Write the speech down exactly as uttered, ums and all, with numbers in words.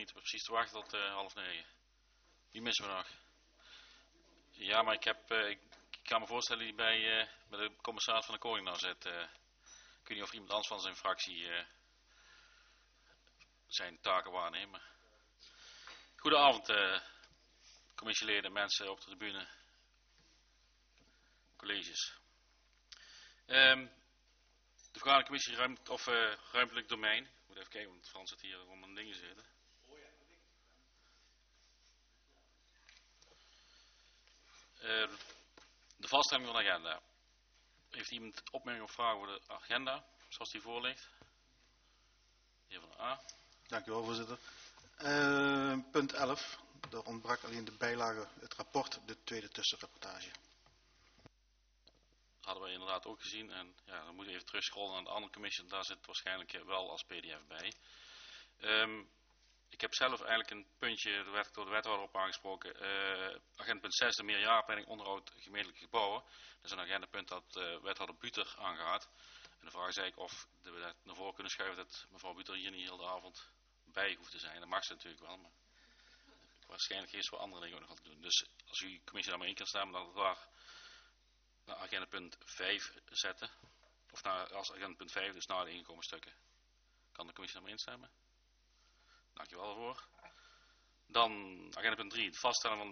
niet precies te wachten tot uh, half negen. Die missen we nog. Ja, maar ik, heb, uh, ik, ik kan me voorstellen die bij, uh, bij de commissaris van de Koning nou zit. Uh, ik weet niet of iemand anders van zijn fractie uh, zijn taken waarnemen. Goedenavond, uh, commissieleden, mensen op de tribune, colleges. Um, de vergadercommissie ruimte, of, uh, ruimtelijk domein. Ik moet even kijken, want Frans zit hier om een ding zitten. Uh, de vaststelling van de agenda. Heeft iemand opmerkingen of vragen over de agenda, zoals die voor ligt? De heer Van der A. Dank u wel, voorzitter. Uh, punt elf. Er ontbrak alleen de bijlage, het rapport, de tweede tussenrapportage. Dat hadden we inderdaad ook gezien. En ja, dan moet je even terugscrollen naar de andere commissie. Daar zit waarschijnlijk wel als P D F bij. Um, ik heb zelf eigenlijk een puntje, daar werd ik door de wethouder op aangesproken. Uh, agenda punt zes, de meerjarenplanning onderhoud gemeentelijke gebouwen. Dat is een agendapunt dat uh, wethouder Buter aangaat. En de vraag is eigenlijk of we dat naar voren kunnen schuiven dat mevrouw Buter hier niet heel de avond bij hoeft te zijn. Dat mag ze natuurlijk wel, maar waarschijnlijk heeft ze wel andere dingen ook nog wat te doen. Dus als u commissie daarmee in kan stemmen, dan we daar naar agenda punt vijf zetten. Of naar, als agenda punt vijf, dus naar de ingekomen stukken. Kan de commissie daarmee instemmen? Dankjewel ervoor. Dan agenda punt drie, het vaststellen van